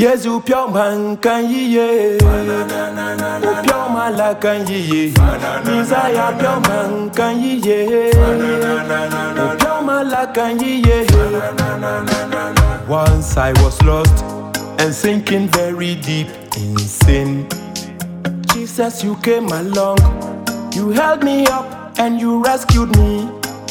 Yes, you pure man can ye, oh pure man like can ye, desire pure man can ye, oh pure man like can ye. Once I was lost and sinking very deep in sin. Jesus, you came along, you held me up and you rescued me.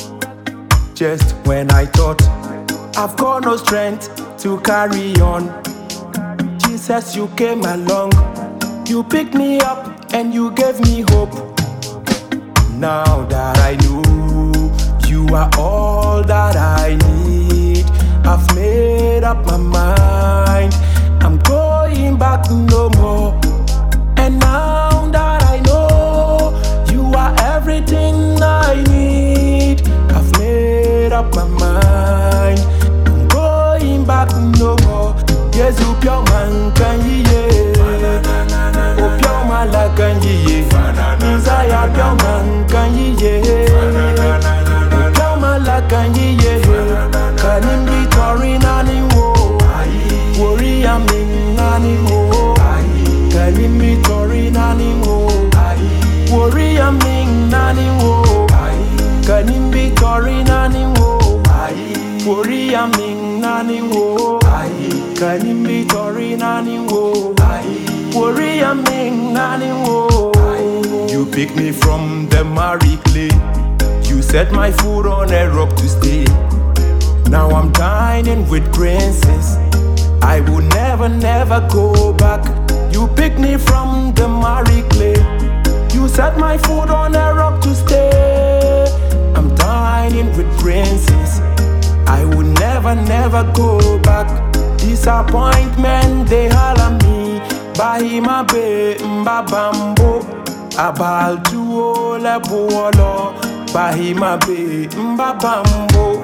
Just when I thought I've got no strength to carry on, Jesus, you came along, you picked me up and you gave me hope. Now that I know you are all that I need, I've made up my mind, I'm going back no more. And now that I know you are everything I need, I've made up my mind, I'm going back no more. Yes, you pure man can ye, oh pure man like can ye, desire pure man can ye, oh pure man like can ye, can him be tori nani wo, worry I'm in nani wo, can him be tori nani wo, worry I'm in nani wo, can him be tori nani wo, worry I'm in nani wo. Can him be tori nani wo? Worry I'm in nani wo. You picked me from the miry clay, you set my foot on a rock to stay. Now I'm dining with princes, I will never go back. You picked me from the miry clay, you set my foot on a rock to stay. I'm dining with princes, I will never go back. Disappointment, they holler me. Bahima be mbabambo, abal tuo le buolo. Bahima be mbabambo.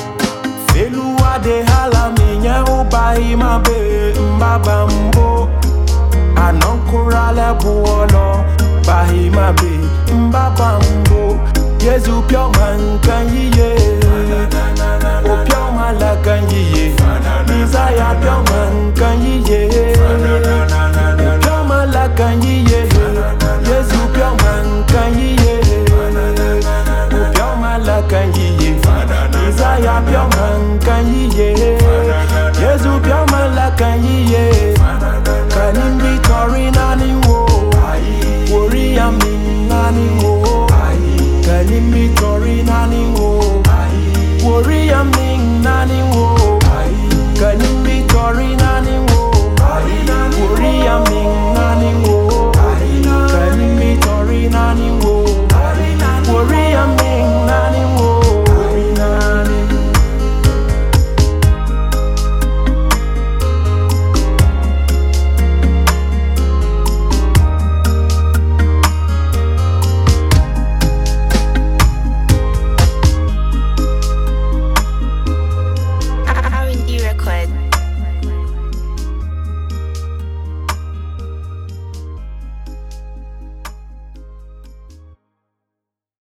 Felua de holler me nyao. Bahima be mbabambo. Anonkura le buolo. Bahima be mbabambo. Yesu pure man can ye, oh pure man like can ye, desire pure man can ye, oh pure man like can ye, Yesu pure man can ye, oh pure man like can ye, desire pure man can ye, Yesu pure man like can ye, can him be tori nani wo, worry I'm in nani wo. Can him be tori nani wo? Worry I'm in nani wo? Can him be tori nani wo? Worry I'm in nani wo? Can him be tori nani wo? Worry I'm in nani wo? R&D record.